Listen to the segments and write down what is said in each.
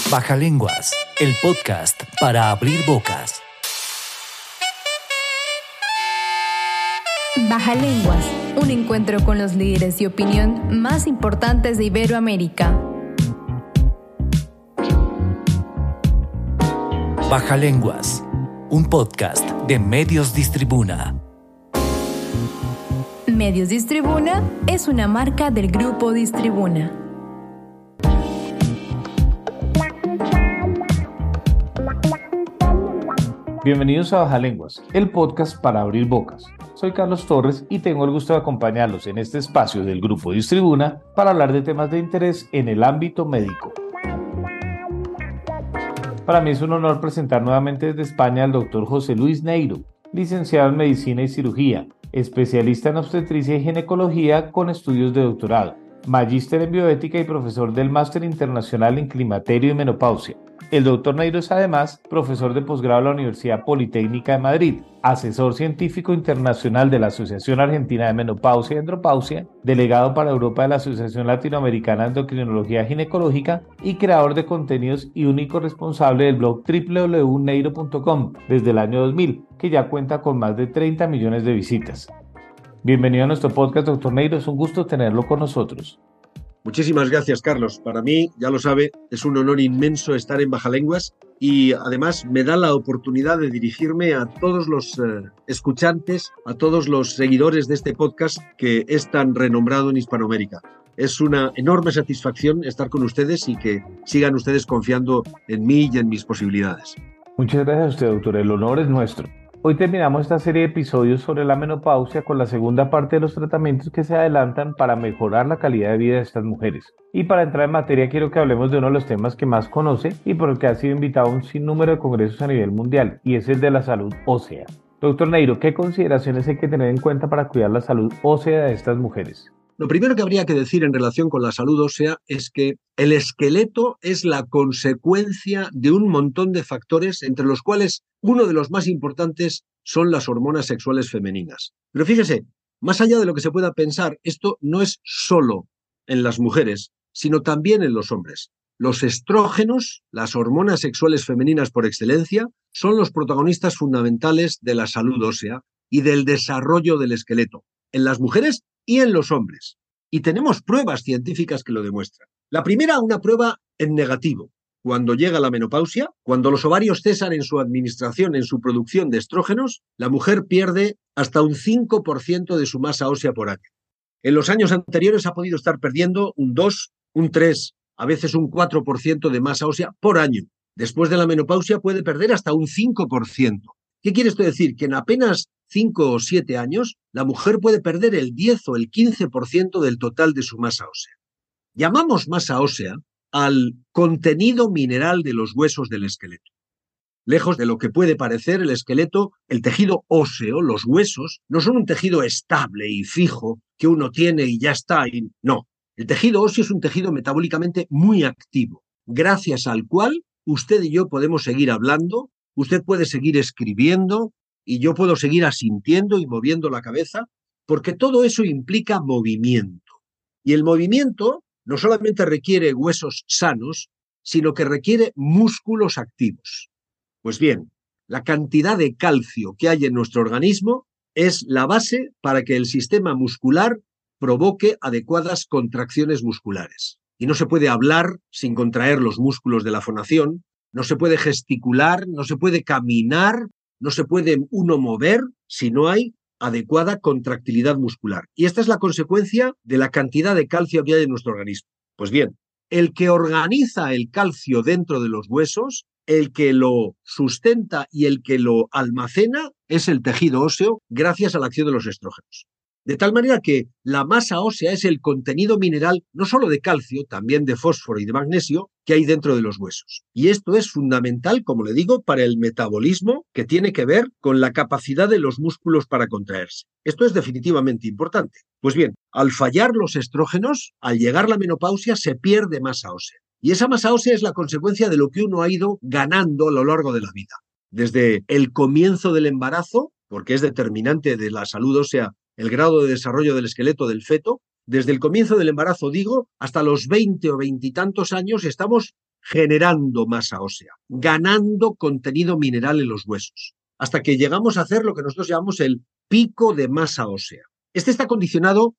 Bajalenguas, el podcast para abrir bocas. Bajalenguas, un encuentro con los líderes de opinión más importantes de Iberoamérica. Bajalenguas, un podcast de Medios Distribuna. Medios Distribuna es una marca del Grupo Distribuna. Bienvenidos a Bajalenguas, el podcast para abrir bocas. Soy Carlos Torres y tengo el gusto de acompañarlos en este espacio del Grupo Distribuna para hablar de temas de interés en el ámbito médico. Para mí es un honor presentar nuevamente desde España al Dr. José Luis Neiro, licenciado en Medicina y Cirugía, especialista en obstetricia y ginecología con estudios de doctorado, magíster en bioética y profesor del Máster Internacional en Climaterio y Menopausia. El Dr. Neiro es además profesor de posgrado en la Universidad Politécnica de Madrid, asesor científico internacional de la Asociación Argentina de Menopausia y Andropausia, delegado para Europa de la Asociación Latinoamericana de Endocrinología Ginecológica y creador de contenidos y único responsable del blog www.neiro.com desde el año 2000, que ya cuenta con más de 30 millones de visitas. Bienvenido a nuestro podcast, Dr. Neiro, es un gusto tenerlo con nosotros. Muchísimas gracias, Carlos. Para mí, ya lo sabe, es un honor inmenso estar en Bajalenguas y además me da la oportunidad de dirigirme a todos los escuchantes, a todos los seguidores de este podcast que es tan renombrado en Hispanoamérica. Es una enorme satisfacción estar con ustedes y que sigan ustedes confiando en mí y en mis posibilidades. Muchas gracias a usted, doctor. El honor es nuestro. Hoy terminamos esta serie de episodios sobre la menopausia con la segunda parte de los tratamientos que se adelantan para mejorar la calidad de vida de estas mujeres. Y para entrar en materia quiero que hablemos de uno de los temas que más conoce y por el que ha sido invitado a un sinnúmero de congresos a nivel mundial, y es el de la salud ósea. Doctor Neiro, ¿qué consideraciones hay que tener en cuenta para cuidar la salud ósea de estas mujeres? Lo primero que habría que decir en relación con la salud ósea es que el esqueleto es la consecuencia de un montón de factores, entre los cuales uno de los más importantes son las hormonas sexuales femeninas. Pero fíjese, más allá de lo que se pueda pensar, esto no es solo en las mujeres, sino también en los hombres. Los estrógenos, las hormonas sexuales femeninas por excelencia, son los protagonistas fundamentales de la salud ósea y del desarrollo del esqueleto, en las mujeres y en los hombres. Y tenemos pruebas científicas que lo demuestran. La primera, una prueba en negativo. Cuando llega la menopausia, cuando los ovarios cesan en su administración, en su producción de estrógenos, la mujer pierde hasta un 5% de su masa ósea por año. En los años anteriores ha podido estar perdiendo un 2, un 3, a veces un 4% de masa ósea por año. Después de la menopausia puede perder hasta un 5%. ¿Qué quiere esto decir? Que en apenas 5 o 7 años, la mujer puede perder el 10 o el 15% del total de su masa ósea. Llamamos masa ósea al contenido mineral de los huesos del esqueleto. Lejos de lo que puede parecer el esqueleto, el tejido óseo, los huesos, no son un tejido estable y fijo que uno tiene y ya está. No, el tejido óseo es un tejido metabólicamente muy activo, gracias al cual usted y yo podemos seguir hablando, usted puede seguir escribiendo y yo puedo seguir asintiendo y moviendo la cabeza, porque todo eso implica movimiento. Y el movimiento no solamente requiere huesos sanos, sino que requiere músculos activos. Pues bien, la cantidad de calcio que hay en nuestro organismo es la base para que el sistema muscular provoque adecuadas contracciones musculares. Y no se puede hablar sin contraer los músculos de la fonación, no se puede gesticular, no se puede caminar, no se puede uno mover si no hay adecuada contractilidad muscular. Y esta es la consecuencia de la cantidad de calcio que hay en nuestro organismo. Pues bien, el que organiza el calcio dentro de los huesos, el que lo sustenta y el que lo almacena es el tejido óseo gracias a la acción de los estrógenos. De tal manera que la masa ósea es el contenido mineral no solo de calcio, también de fósforo y de magnesio que hay dentro de los huesos. Y esto es fundamental, como le digo, para el metabolismo que tiene que ver con la capacidad de los músculos para contraerse. Esto es definitivamente importante. Pues bien, al fallar los estrógenos, al llegar la menopausia, se pierde masa ósea. Y esa masa ósea es la consecuencia de lo que uno ha ido ganando a lo largo de la vida. Desde el comienzo del embarazo, porque es determinante de la salud ósea el grado de desarrollo del esqueleto del feto, desde el comienzo del embarazo, digo, hasta los 20 o 20 y tantos años estamos generando masa ósea, ganando contenido mineral en los huesos, hasta que llegamos a hacer lo que nosotros llamamos el pico de masa ósea. Este está condicionado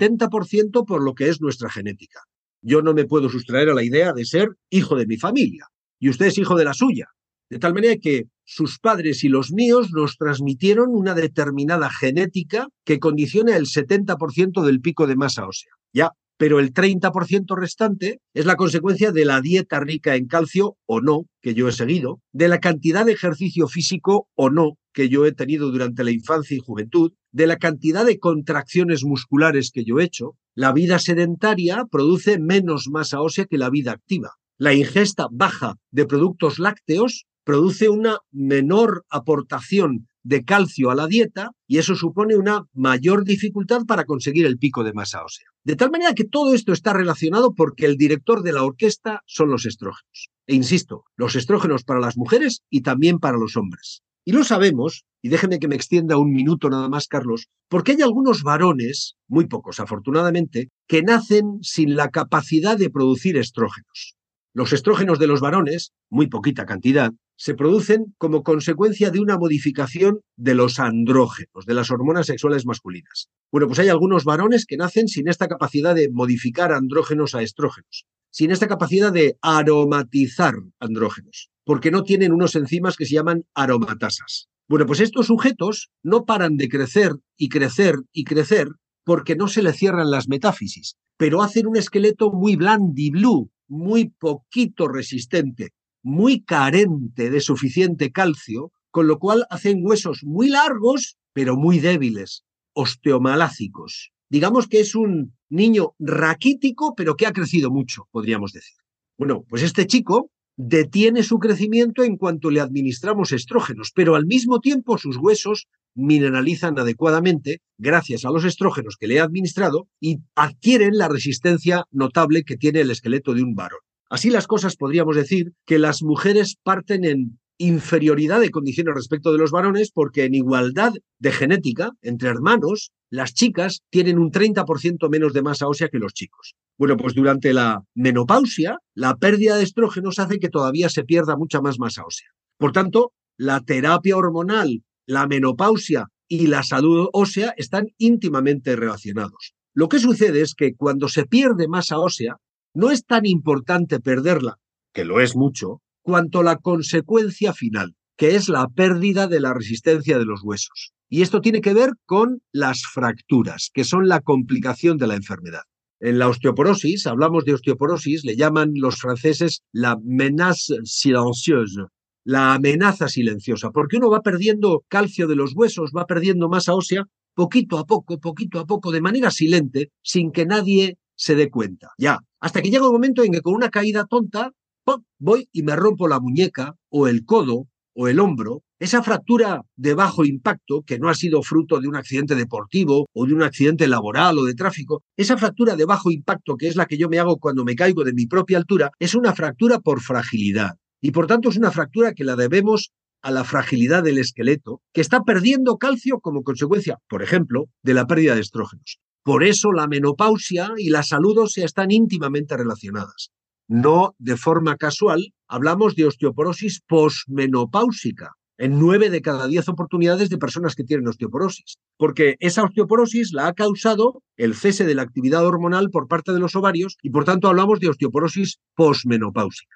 70% por lo que es nuestra genética. Yo no me puedo sustraer a la idea de ser hijo de mi familia y usted es hijo de la suya. De tal manera que sus padres y los míos nos transmitieron una determinada genética que condiciona el 70% del pico de masa ósea. Ya, pero el 30% restante es la consecuencia de la dieta rica en calcio o no, que yo he seguido, de la cantidad de ejercicio físico o no, que yo he tenido durante la infancia y juventud, de la cantidad de contracciones musculares que yo he hecho. La vida sedentaria produce menos masa ósea que la vida activa. La ingesta baja de productos lácteos produce una menor aportación de calcio a la dieta y eso supone una mayor dificultad para conseguir el pico de masa ósea. De tal manera que todo esto está relacionado porque el director de la orquesta son los estrógenos. E insisto, los estrógenos para las mujeres y también para los hombres. Y lo sabemos, y déjeme que me extienda un minuto nada más, Carlos, porque hay algunos varones, muy pocos afortunadamente, que nacen sin la capacidad de producir estrógenos. Los estrógenos de los varones, muy poquita cantidad, se producen como consecuencia de una modificación de los andrógenos, de las hormonas sexuales masculinas. Bueno, pues hay algunos varones que nacen sin esta capacidad de modificar andrógenos a estrógenos, sin esta capacidad de aromatizar andrógenos, porque no tienen unos enzimas que se llaman aromatasas. Bueno, pues estos sujetos no paran de crecer y crecer y crecer porque no se le cierran las metáfisis, pero hacen un esqueleto muy blandiblú, muy poquito resistente, muy carente de suficiente calcio, con lo cual hacen huesos muy largos, pero muy débiles, osteomalácicos. Digamos que es un niño raquítico, pero que ha crecido mucho, podríamos decir. Bueno, pues este chico detiene su crecimiento en cuanto le administramos estrógenos, pero al mismo tiempo sus huesos mineralizan adecuadamente gracias a los estrógenos que le he administrado y adquieren la resistencia notable que tiene el esqueleto de un varón. Así las cosas, podríamos decir que las mujeres parten en inferioridad de condiciones respecto de los varones porque en igualdad de genética entre hermanos, las chicas tienen un 30% menos de masa ósea que los chicos. Bueno, pues durante la menopausia, la pérdida de estrógenos hace que todavía se pierda mucha más masa ósea. Por tanto, la terapia hormonal, la menopausia y la salud ósea están íntimamente relacionados. Lo que sucede es que cuando se pierde masa ósea, no es tan importante perderla, que lo es mucho, cuanto la consecuencia final, que es la pérdida de la resistencia de los huesos. Y esto tiene que ver con las fracturas, que son la complicación de la enfermedad. En la osteoporosis, hablamos de osteoporosis, le llaman los franceses la menace silencieuse, la amenaza silenciosa, porque uno va perdiendo calcio de los huesos, va perdiendo masa ósea, poquito a poco, de manera silente, sin que nadie se dé cuenta. Ya, hasta que llega un momento en que con una caída tonta, ¡pum!, voy y me rompo la muñeca o el codo o el hombro. Esa fractura de bajo impacto, que no ha sido fruto de un accidente deportivo o de un accidente laboral o de tráfico, esa fractura de bajo impacto, que es la que yo me hago cuando me caigo de mi propia altura, es una fractura por fragilidad. Y por tanto es una fractura que la debemos a la fragilidad del esqueleto, que está perdiendo calcio como consecuencia, por ejemplo, de la pérdida de estrógenos. Por eso la menopausia y la salud ósea están íntimamente relacionadas. No de forma casual, hablamos de osteoporosis posmenopáusica en 9 de cada 10 oportunidades de personas que tienen osteoporosis, porque esa osteoporosis la ha causado el cese de la actividad hormonal por parte de los ovarios y por tanto hablamos de osteoporosis posmenopáusica.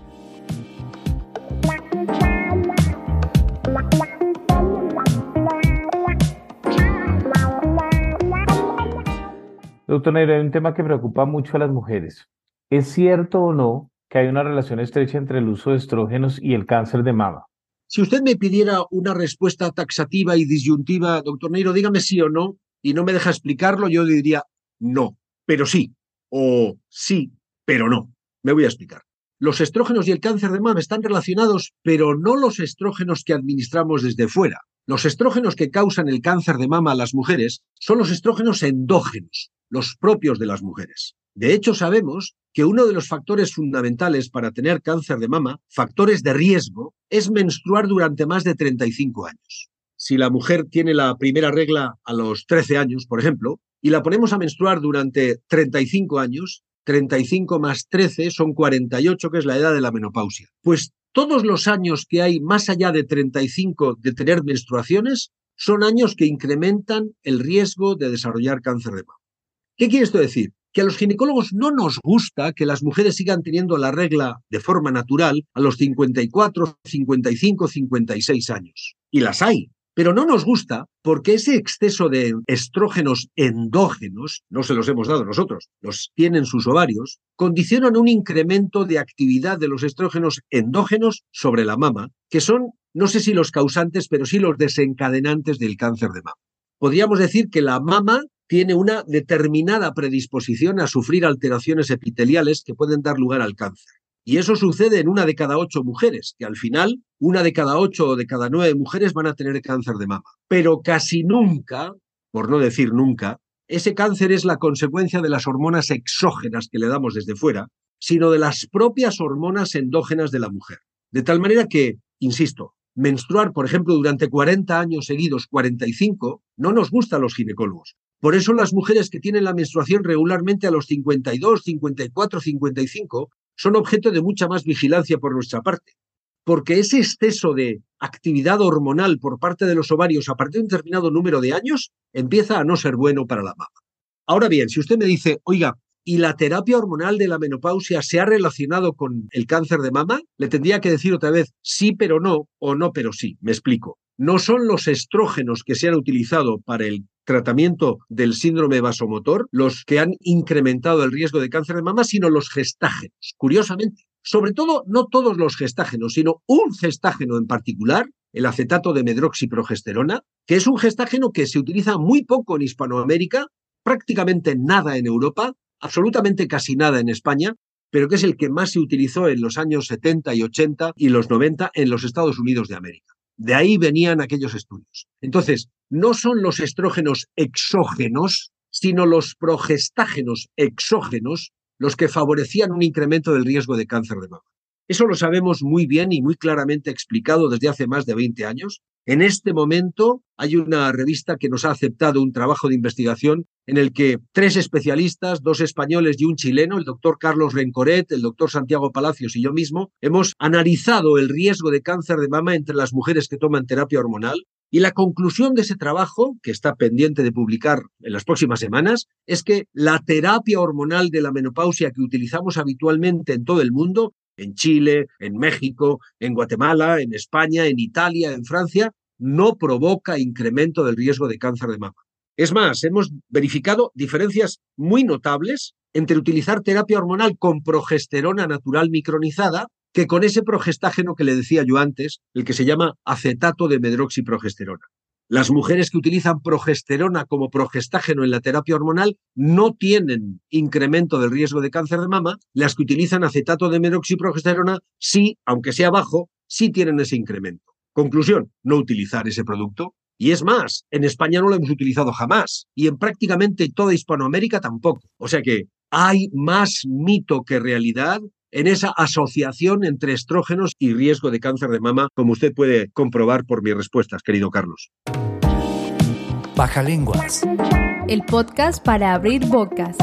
Doctor Neiro, hay un tema que preocupa mucho a las mujeres. ¿Es cierto o no que hay una relación estrecha entre el uso de estrógenos y el cáncer de mama? Si usted me pidiera una respuesta taxativa y disyuntiva, doctor Neiro, dígame sí o no, y no me deja explicarlo, yo le diría no, pero sí, o sí, pero no. Me voy a explicar. Los estrógenos y el cáncer de mama están relacionados, pero no los estrógenos que administramos desde fuera. Los estrógenos que causan el cáncer de mama a las mujeres son los estrógenos endógenos, los propios de las mujeres. De hecho, sabemos que uno de los factores fundamentales para tener cáncer de mama, factores de riesgo, es menstruar durante más de 35 años. Si la mujer tiene la primera regla a los 13 años, por ejemplo, y la ponemos a menstruar durante 35 años, 35 más 13 son 48, que es la edad de la menopausia. Pues todos los años que hay más allá de 35 de tener menstruaciones son años que incrementan el riesgo de desarrollar cáncer de mama. ¿Qué quiere esto decir? Que a los ginecólogos no nos gusta que las mujeres sigan teniendo la regla de forma natural a los 54, 55, 56 años. Y las hay. Pero no nos gusta porque ese exceso de estrógenos endógenos, no se los hemos dado nosotros, los tienen sus ovarios, condicionan un incremento de actividad de los estrógenos endógenos sobre la mama, que son, no sé si los causantes, pero sí los desencadenantes del cáncer de mama. Podríamos decir que la mama tiene una determinada predisposición a sufrir alteraciones epiteliales que pueden dar lugar al cáncer. Y eso sucede en 1 de cada 8 mujeres, que al final 1 de cada 8 o de cada 9 mujeres van a tener cáncer de mama. Pero casi nunca, por no decir nunca, ese cáncer es la consecuencia de las hormonas exógenas que le damos desde fuera, sino de las propias hormonas endógenas de la mujer. De tal manera que, insisto, menstruar, por ejemplo, durante 40 años seguidos, 45, no nos gusta a los ginecólogos. Por eso las mujeres que tienen la menstruación regularmente a los 52, 54, 55 son objeto de mucha más vigilancia por nuestra parte. Porque ese exceso de actividad hormonal por parte de los ovarios a partir de un determinado número de años empieza a no ser bueno para la mama. Ahora bien, si usted me dice, oiga, ¿y la terapia hormonal de la menopausia se ha relacionado con el cáncer de mama? Le tendría que decir otra vez sí pero no o no pero sí. Me explico. No son los estrógenos que se han utilizado para el tratamiento del síndrome vasomotor los que han incrementado el riesgo de cáncer de mama, sino los gestágenos. Curiosamente, sobre todo, no todos los gestágenos, sino un gestágeno en particular, el acetato de medroxiprogesterona, que es un gestágeno que se utiliza muy poco en Hispanoamérica, prácticamente nada en Europa, absolutamente casi nada en España, pero que es el que más se utilizó en los años 70 y 80 y los 90 en los Estados Unidos de América. De ahí venían aquellos estudios. Entonces, no son los estrógenos exógenos, sino los progestágenos exógenos los que favorecían un incremento del riesgo de cáncer de mama. Eso lo sabemos muy bien y muy claramente explicado desde hace más de 20 años. En este momento hay una revista que nos ha aceptado un trabajo de investigación en el que 3 especialistas, 2 españoles y un chileno, el doctor Carlos Rencoret, el doctor Santiago Palacios y yo mismo, hemos analizado el riesgo de cáncer de mama entre las mujeres que toman terapia hormonal. Y la conclusión de ese trabajo, que está pendiente de publicar en las próximas semanas, es que la terapia hormonal de la menopausia que utilizamos habitualmente en todo el mundo, en Chile, en México, en Guatemala, en España, en Italia, en Francia, no provoca incremento del riesgo de cáncer de mama. Es más, hemos verificado diferencias muy notables entre utilizar terapia hormonal con progesterona natural micronizada que con ese progestágeno que le decía yo antes, el que se llama acetato de medroxiprogesterona. Las mujeres que utilizan progesterona como progestágeno en la terapia hormonal no tienen incremento del riesgo de cáncer de mama. Las que utilizan acetato de medroxiprogesterona sí, aunque sea bajo, sí tienen ese incremento. Conclusión, no utilizar ese producto. Y es más, en España no lo hemos utilizado jamás y en prácticamente toda Hispanoamérica tampoco. O sea que hay más mito que realidad en esa asociación entre estrógenos y riesgo de cáncer de mama, como usted puede comprobar por mis respuestas, querido Carlos. Bajalenguas. El podcast para abrir bocas.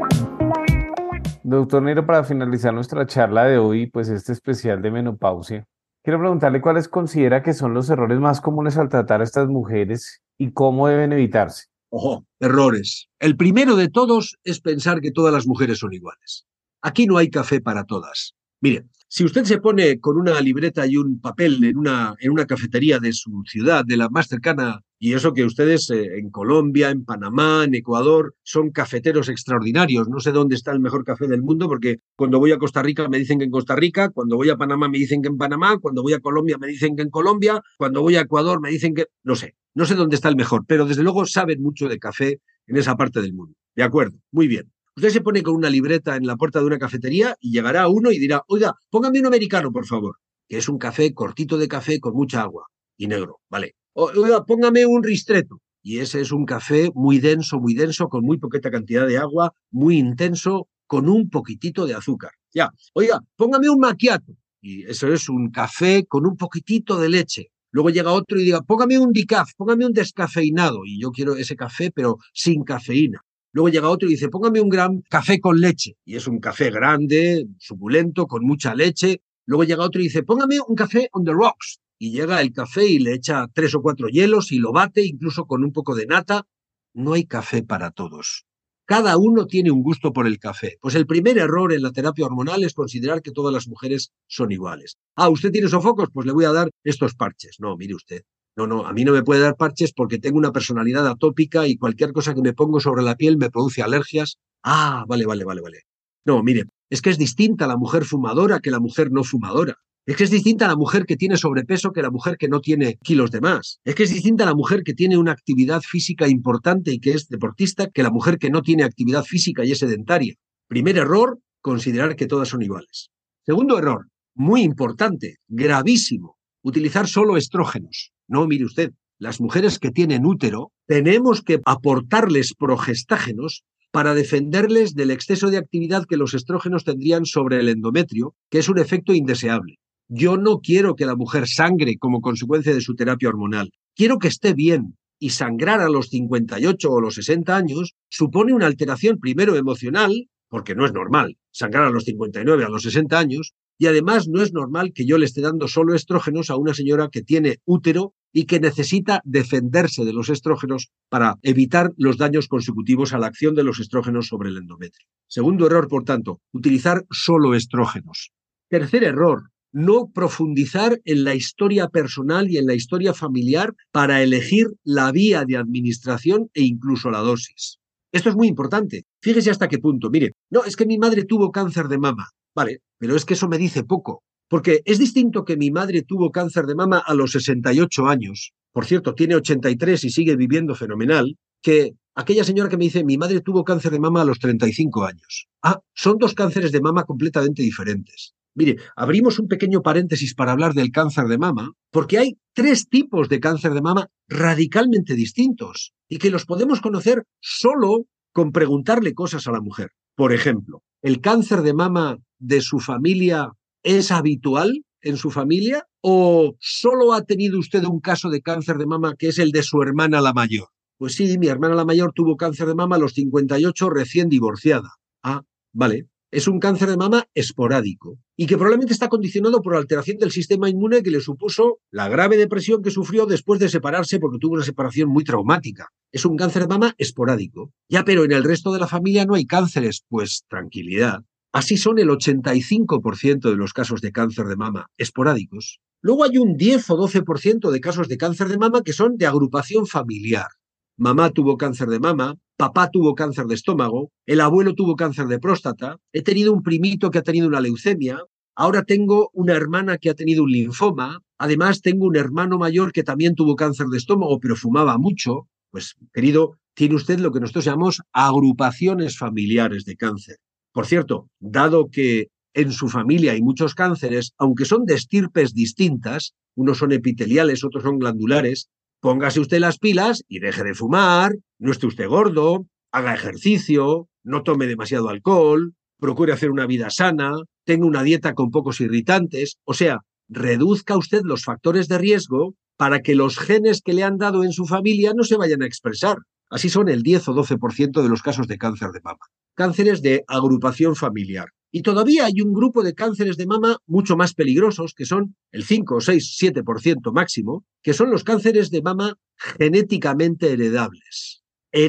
Doctor Neiro, para finalizar nuestra charla de hoy, pues este especial de menopausia, quiero preguntarle cuáles considera que son los errores más comunes al tratar a estas mujeres y cómo deben evitarse. Ojo, errores. El primero de todos es pensar que todas las mujeres son iguales. Aquí no hay café para todas. Mire, si usted se pone con una libreta y un papel en una cafetería de su ciudad, de la más cercana, y eso que ustedes en Colombia, en Panamá, en Ecuador, son cafeteros extraordinarios. No sé dónde está el mejor café del mundo, porque cuando voy a Costa Rica me dicen que en Costa Rica, cuando voy a Panamá me dicen que en Panamá, cuando voy a Colombia me dicen que en Colombia, cuando voy a Ecuador me dicen que... No sé dónde está el mejor, pero desde luego saben mucho de café en esa parte del mundo. De acuerdo, muy bien. Usted se pone con una libreta en la puerta de una cafetería y llegará uno y dirá, oiga, póngame un americano, por favor, que es un café cortito de café con mucha agua y negro, ¿vale? Oiga, póngame un ristretto. Y ese es un café muy denso, con muy poquita cantidad de agua, muy intenso, con un poquitito de azúcar. Ya, oiga, póngame un macchiato. Y eso es un café con un poquitito de leche. Luego llega otro y diga, póngame un decaf, póngame un descafeinado. Y yo quiero ese café, pero sin cafeína. Luego llega otro y dice, póngame un gran café con leche. Y es un café grande, suculento, con mucha leche. Luego llega otro y dice, póngame un café on the rocks. Y llega el café y le echa 3 o 4 hielos y lo bate, incluso con un poco de nata. No hay café para todos. Cada uno tiene un gusto por el café. Pues el primer error en la terapia hormonal es considerar que todas las mujeres son iguales. ¿Usted tiene sofocos? Pues le voy a dar estos parches. No, mire usted. No, a mí no me puede dar parches porque tengo una personalidad atópica y cualquier cosa que me pongo sobre la piel me produce alergias. Vale. No, mire, es que es distinta la mujer fumadora que la mujer no fumadora. Es que es distinta la mujer que tiene sobrepeso que la mujer que no tiene kilos de más. Es que es distinta la mujer que tiene una actividad física importante y que es deportista que la mujer que no tiene actividad física y es sedentaria. Primer error, considerar que todas son iguales. Segundo error, muy importante, gravísimo, utilizar solo estrógenos. No, mire usted, las mujeres que tienen útero tenemos que aportarles progestágenos para defenderles del exceso de actividad que los estrógenos tendrían sobre el endometrio, que es un efecto indeseable. Yo no quiero que la mujer sangre como consecuencia de su terapia hormonal. Quiero que esté bien. Y sangrar a los 58 o los 60 años supone una alteración primero emocional, porque no es normal sangrar a los 59, a los 60 años, y además no es normal que yo le esté dando solo estrógenos a una señora que tiene útero y que necesita defenderse de los estrógenos para evitar los daños consecutivos a la acción de los estrógenos sobre el endometrio. Segundo error, por tanto, utilizar solo estrógenos. Tercer error, no profundizar en la historia personal y en la historia familiar para elegir la vía de administración e incluso la dosis. Esto es muy importante. Fíjese hasta qué punto. Mire, no, es que mi madre tuvo cáncer de mama. Vale, pero es que eso me dice poco. Porque es distinto que mi madre tuvo cáncer de mama a los 68 años. Por cierto, tiene 83 y sigue viviendo fenomenal. Que aquella señora que me dice, mi madre tuvo cáncer de mama a los 35 años. Son 2 cánceres de mama completamente diferentes. Mire, abrimos un pequeño paréntesis para hablar del cáncer de mama, porque hay 3 tipos de cáncer de mama radicalmente distintos y que los podemos conocer solo con preguntarle cosas a la mujer. Por ejemplo, ¿el cáncer de mama de su familia es habitual en su familia o solo ha tenido usted un caso de cáncer de mama que es el de su hermana la mayor? Pues sí, mi hermana la mayor tuvo cáncer de mama a los 58 recién divorciada. Vale. Es un cáncer de mama esporádico y que probablemente está condicionado por la alteración del sistema inmune que le supuso la grave depresión que sufrió después de separarse porque tuvo una separación muy traumática. Es un cáncer de mama esporádico. Pero en el resto de la familia no hay cánceres. Pues tranquilidad. Así son el 85% de los casos de cáncer de mama esporádicos. Luego hay un 10 o 12% de casos de cáncer de mama que son de agrupación familiar. Mamá tuvo cáncer de mama, papá tuvo cáncer de estómago, el abuelo tuvo cáncer de próstata, he tenido un primito que ha tenido una leucemia, ahora tengo una hermana que ha tenido un linfoma, además tengo un hermano mayor que también tuvo cáncer de estómago, pero fumaba mucho. Pues, querido, tiene usted lo que nosotros llamamos agrupaciones familiares de cáncer. Por cierto, dado que en su familia hay muchos cánceres, aunque son de estirpes distintas, unos son epiteliales, otros son glandulares, póngase usted las pilas y deje de fumar, no esté usted gordo, haga ejercicio, no tome demasiado alcohol, procure hacer una vida sana, tenga una dieta con pocos irritantes, o sea, reduzca usted los factores de riesgo para que los genes que le han dado en su familia no se vayan a expresar. Así son el 10 o 12% de los casos de cáncer de mama. Cánceres de agrupación familiar. Y todavía hay un grupo de cánceres de mama mucho más peligrosos, que son el 5, 6, 7% máximo, que son los cánceres de mama genéticamente heredables,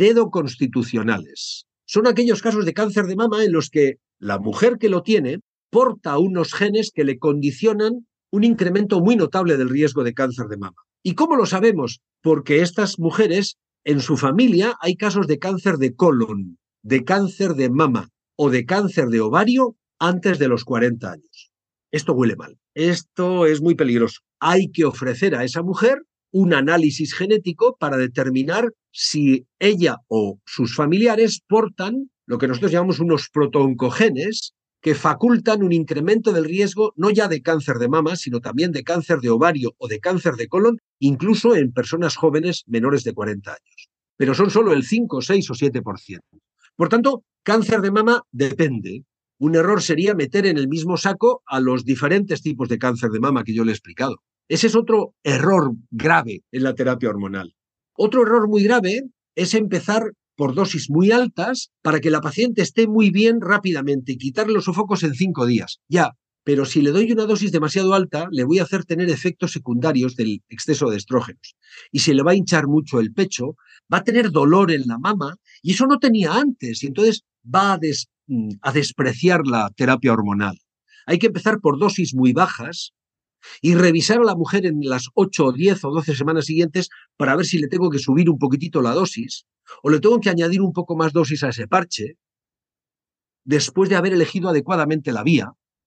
heredoconstitucionales. Son aquellos casos de cáncer de mama en los que la mujer que lo tiene porta unos genes que le condicionan un incremento muy notable del riesgo de cáncer de mama. ¿Y cómo lo sabemos? Porque estas mujeres, en su familia, hay casos de cáncer de colon, de cáncer de mama o de cáncer de ovario antes de los 40 años. Esto huele mal. Esto es muy peligroso. Hay que ofrecer a esa mujer un análisis genético para determinar si ella o sus familiares portan lo que nosotros llamamos unos protooncogenes que facultan un incremento del riesgo no ya de cáncer de mama, sino también de cáncer de ovario o de cáncer de colon, incluso en personas jóvenes menores de 40 años. Pero son solo el 5, 6 o 7%. Por tanto, cáncer de mama depende. Un error sería meter en el mismo saco a los diferentes tipos de cáncer de mama que yo le he explicado. Ese es otro error grave en la terapia hormonal. Otro error muy grave es empezar por dosis muy altas para que la paciente esté muy bien rápidamente y quitarle los sofocos en 5 días. Ya, pero si le doy una dosis demasiado alta, le voy a hacer tener efectos secundarios del exceso de estrógenos. Y se le va a hinchar mucho el pecho, va a tener dolor en la mama, y eso no tenía antes, y entonces va a despreciar la terapia hormonal. Hay que empezar por dosis muy bajas y revisar a la mujer en las 8, 10 o 12 semanas siguientes para ver si le tengo que subir un poquitito la dosis o le tengo que añadir un poco más dosis a ese parche después de haber elegido adecuadamente la vía.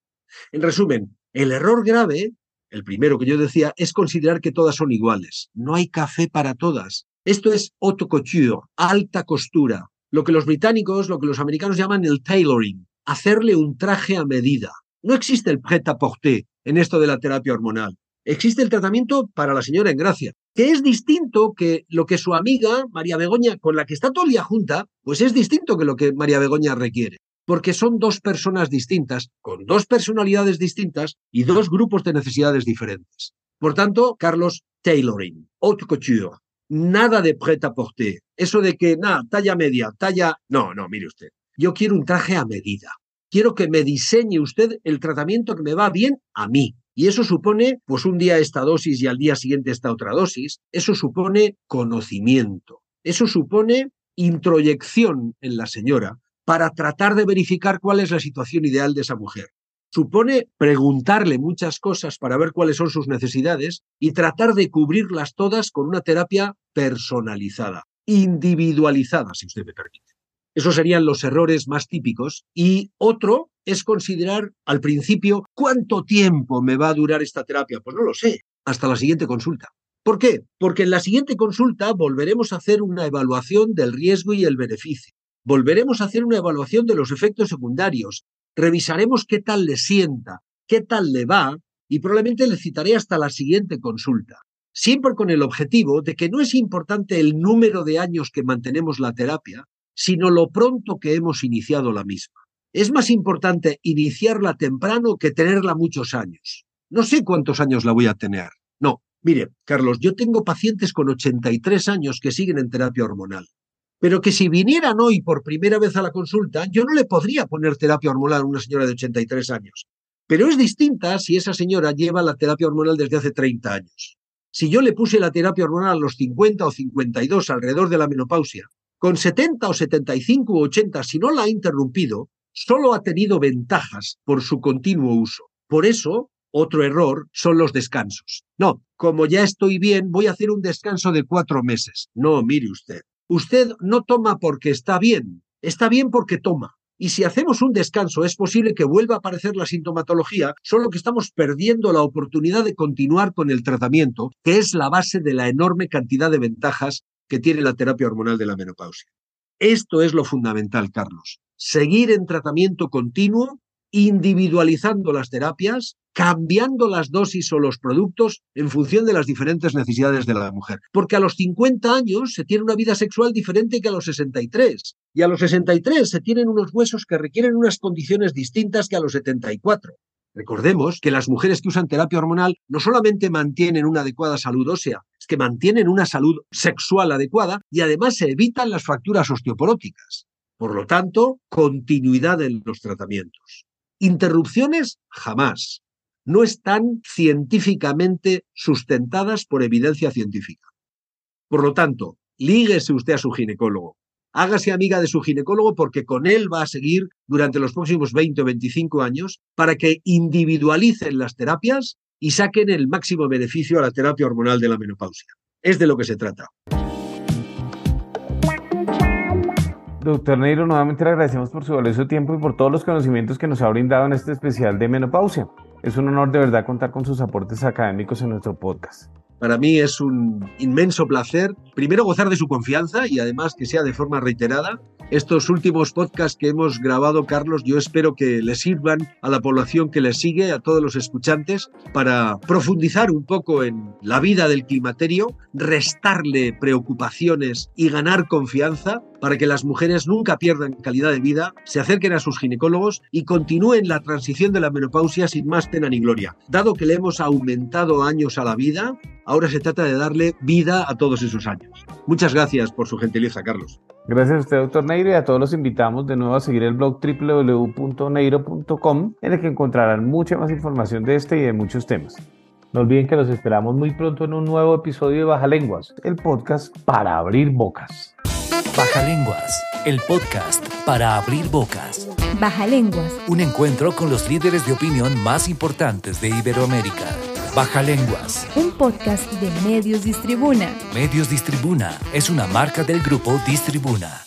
En resumen, el error grave, el primero que yo decía, es considerar que todas son iguales. No hay café para todas. Esto es haute couture, alta costura. Lo que los británicos, lo que los americanos llaman el tailoring, hacerle un traje a medida. No existe el prêt-à-porter en esto de la terapia hormonal. Existe el tratamiento para la señora en gracia, que es distinto que lo que su amiga, María Begoña, con la que está todo el día junta, pues es distinto que lo que María Begoña requiere. Porque son dos personas distintas, con dos personalidades distintas y dos grupos de necesidades diferentes. Por tanto, Carlos, tailoring, haute couture, nada de prêt-à-porter. Eso de que, talla media, talla... No, mire usted. Yo quiero un traje a medida. Quiero que me diseñe usted el tratamiento que me va bien a mí. Y eso supone, pues un día esta dosis y al día siguiente esta otra dosis. Eso supone conocimiento. Eso supone introyección en la señora para tratar de verificar cuál es la situación ideal de esa mujer. Supone preguntarle muchas cosas para ver cuáles son sus necesidades y tratar de cubrirlas todas con una terapia personalizada, individualizada, si usted me permite. Esos serían los errores más típicos. Y otro es considerar al principio cuánto tiempo me va a durar esta terapia. Pues no lo sé, hasta la siguiente consulta. ¿Por qué? Porque en la siguiente consulta volveremos a hacer una evaluación del riesgo y el beneficio. Volveremos a hacer una evaluación de los efectos secundarios. Revisaremos qué tal le sienta, qué tal le va y probablemente le citaré hasta la siguiente consulta. Siempre con el objetivo de que no es importante el número de años que mantenemos la terapia, sino lo pronto que hemos iniciado la misma. Es más importante iniciarla temprano que tenerla muchos años. No sé cuántos años la voy a tener. No, mire, Carlos, yo tengo pacientes con 83 años que siguen en terapia hormonal, pero que si vinieran hoy por primera vez a la consulta, yo no le podría poner terapia hormonal a una señora de 83 años. Pero es distinta si esa señora lleva la terapia hormonal desde hace 30 años. Si yo le puse la terapia hormonal a los 50 o 52 alrededor de la menopausia, con 70 o 75 o 80, si no la ha interrumpido, solo ha tenido ventajas por su continuo uso. Por eso, otro error son los descansos. No, como ya estoy bien, voy a hacer un descanso de 4 meses. No, mire usted. Usted no toma porque está bien porque toma. Y si hacemos un descanso, es posible que vuelva a aparecer la sintomatología, solo que estamos perdiendo la oportunidad de continuar con el tratamiento, que es la base de la enorme cantidad de ventajas que tiene la terapia hormonal de la menopausia. Esto es lo fundamental, Carlos. Seguir en tratamiento continuo, individualizando las terapias, cambiando las dosis o los productos en función de las diferentes necesidades de la mujer. Porque a los 50 años se tiene una vida sexual diferente que a los 63. Y a los 63 se tienen unos huesos que requieren unas condiciones distintas que a los 74. Recordemos que las mujeres que usan terapia hormonal no solamente mantienen una adecuada salud ósea, es que mantienen una salud sexual adecuada y además se evitan las fracturas osteoporóticas. Por lo tanto, continuidad en los tratamientos. Interrupciones, jamás. No están científicamente sustentadas por evidencia científica. Por lo tanto, líguese usted a su ginecólogo. Hágase amiga de su ginecólogo porque con él va a seguir durante los próximos 20 o 25 años para que individualicen las terapias y saquen el máximo beneficio a la terapia hormonal de la menopausia. Es de lo que se trata. Doctor Neiro, nuevamente le agradecemos por su valioso tiempo y por todos los conocimientos que nos ha brindado en este especial de menopausia. Es un honor de verdad contar con sus aportes académicos en nuestro podcast. Para mí es un inmenso placer, primero gozar de su confianza y además que sea de forma reiterada. Estos últimos podcasts que hemos grabado, Carlos, yo espero que les sirvan a la población que les sigue, a todos los escuchantes, para profundizar un poco en la vida del climaterio, restarle preocupaciones y ganar confianza para que las mujeres nunca pierdan calidad de vida, se acerquen a sus ginecólogos y continúen la transición de la menopausia sin más pena ni gloria. Dado que le hemos aumentado años a la vida, ahora se trata de darle vida a todos esos años. Muchas gracias por su gentileza, Carlos. Gracias a usted, doctor Neiro, y a todos los invitamos de nuevo a seguir el blog www.neiro.com, en el que encontrarán mucha más información de este y de muchos temas. No olviden que los esperamos muy pronto en un nuevo episodio de Baja Lenguas, el podcast para abrir bocas. Baja Lenguas, el podcast para abrir bocas. Baja Lenguas. Un encuentro con los líderes de opinión más importantes de Iberoamérica. Baja Lenguas. Un podcast de Medios Distribuna. Medios Distribuna es una marca del grupo Distribuna.